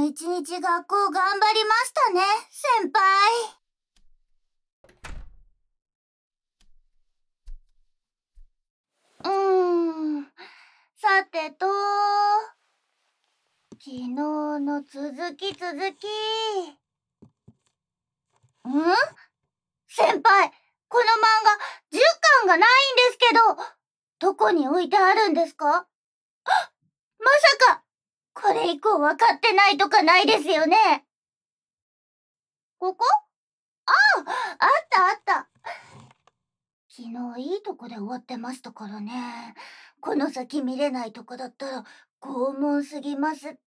一日学校頑張りましたね、先輩。さてと、昨日の続き。先輩、この漫画10巻がないんですけど、どこに置いてあるんですか？まさか、これ以降分かってないとかないですよね？ここ？あった。昨日いいとこで終わってましたからね。この先見れないとこだったら拷問すぎますって。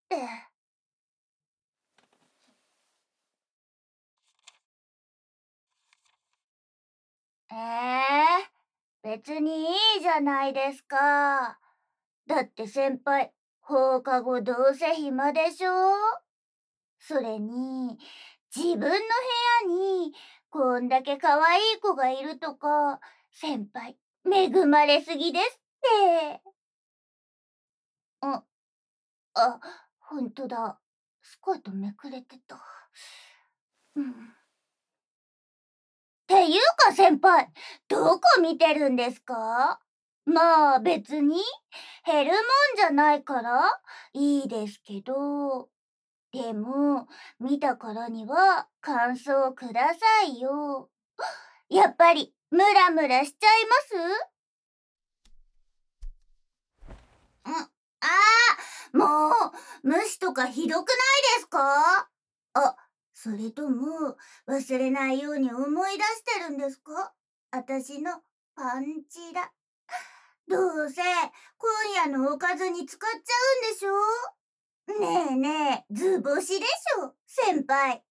別にいいじゃないですか。だって先輩、放課後どうせ暇でしょ？それに、自分の部屋にこんだけ可愛い子がいるとか、先輩、恵まれすぎですって。あ、ほんとだ。スカートめくれてた。っていうか先輩、どこ見てるんですか？まあ別に減るもんじゃないからいいですけど、でも見たからには感想くださいよ。やっぱりムラムラしちゃいます？もう無視とかひどくないですか？それとも忘れないように思い出してるんですか？私のパンチラ。どうせ今夜のおかずに使っちゃうんでしょ？ねえねえ、図星でしょ、先輩。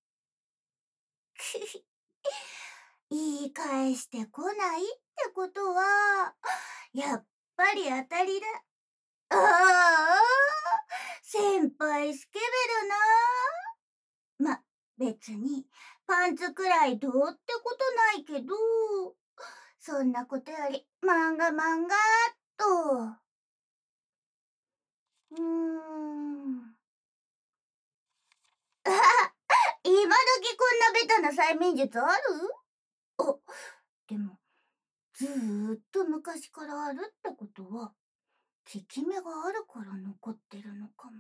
言い返してこないってことは、やっぱり当たりだ。ああ、先輩スケベだな。別にパンツくらいどうってことないけど、そんなことより漫画っと。うーん。今時こんなベタな催眠術ある？あ、でも、ずーっと昔からあるってことは、効き目があるから残ってるのかも。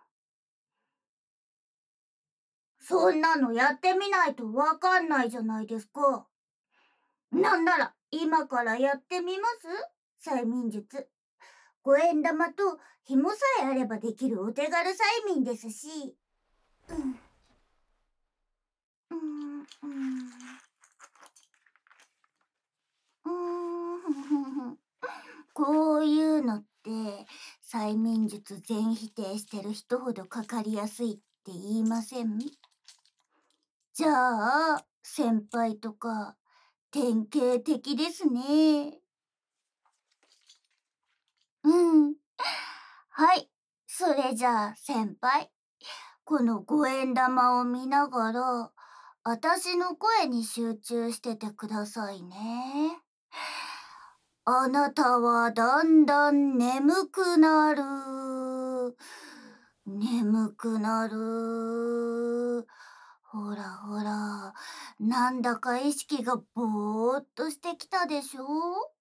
そんなのやってみないとわかんないじゃないですか。なんなら、今からやってみます？催眠術。五円玉と紐さえあればできるお手軽催眠ですし。うん。うーん。こういうのって催眠術全否定してる人ほどかかりやすいって言いません？じゃあ先輩とか典型的ですね。はい、それじゃあ先輩、この五円玉を見ながら私の声に集中しててくださいね。あなたはだんだん眠くなる。眠くなる。ほらほら、なんだか意識がぼーっとしてきたでしょ？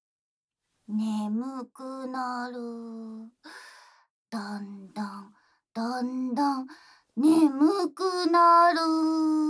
眠くなる。だんだん、だんだん、眠くなる。